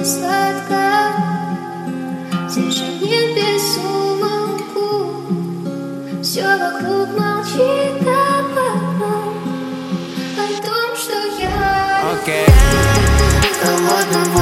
не сладко. Здесь же нет без умолку. Все вокруг молчит о том, что я в холодном